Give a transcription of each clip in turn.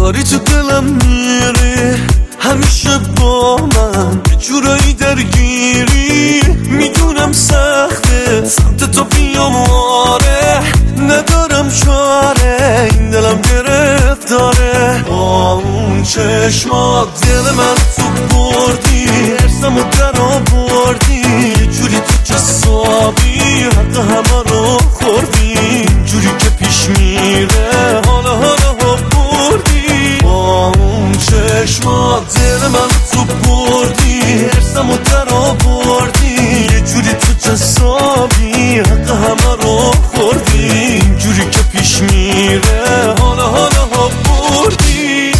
داری تو دلم میری، همیشه با من یه جورایی درگیری. میدونم سخته سمت تو بیام، آره ندارم چاره، این دلم گرفتاره. با اون چشمات دل من تو بردی، ارسمو در آوردی، یه جوری تو جسابی حق همه رو خوردی. جوری که پیش میره حالا بردی. با اون چشمات دل من تو بردی، ارسمو در آوردی، یه جوری تو جسابی حق همه رو خوردی. جوری که پیش میره حالا بردی.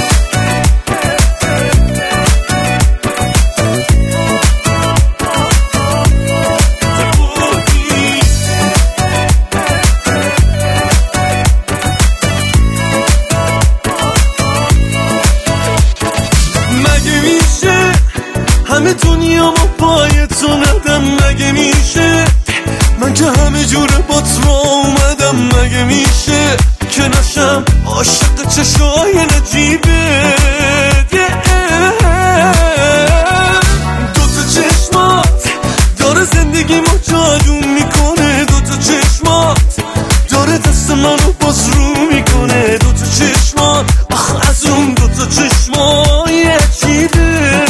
مگه میشه همه دنیا ما پای تو ندم؟ مگه میشه من که همه جوره بات را اومدم؟ مگه میشه که نشم عاشق چشای نجیبه؟ دوتا چشمات داره زندگی ما جادو میکنه، دوتا چشمات داره دست منو باز رو میکنه. دوتا چشمات آخ از اون دوتا چشمای عجیبه.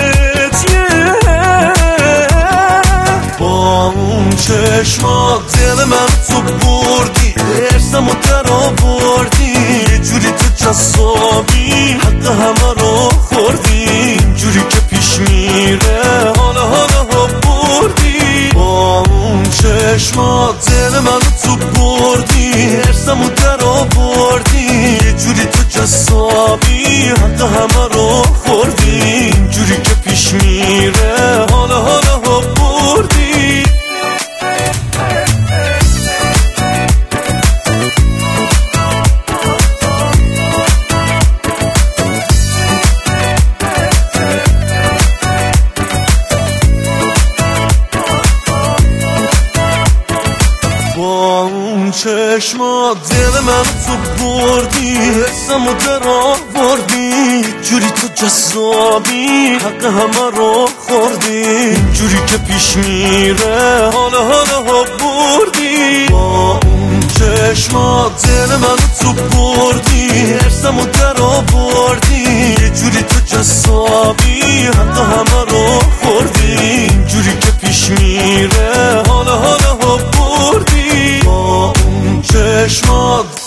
با اون چشمات دل من تو بردی، ارسمو در آوردی، یه جوری تو جسابی حق همه رو خوردی. جوری که پیش میره حالا بردی. با اون چشمات دل من تو بردی، ارسمو در آوردی، یه جوری تو جسابی حق همه رو خوردی. جوری که پیش میره حالا بردی. با اون چشمات دل من تو بردی، حسمو در آوردی، جوری تو جسابی حق همه رو خوردی. جوری که پیش میره حالا بردی. با اون چشمات دل من تو بردی، حسمو در آوردی، یه جوری تو جسابی حق همه رو خوردی. جوری که پیش میره حالا بردی. با اون چشمات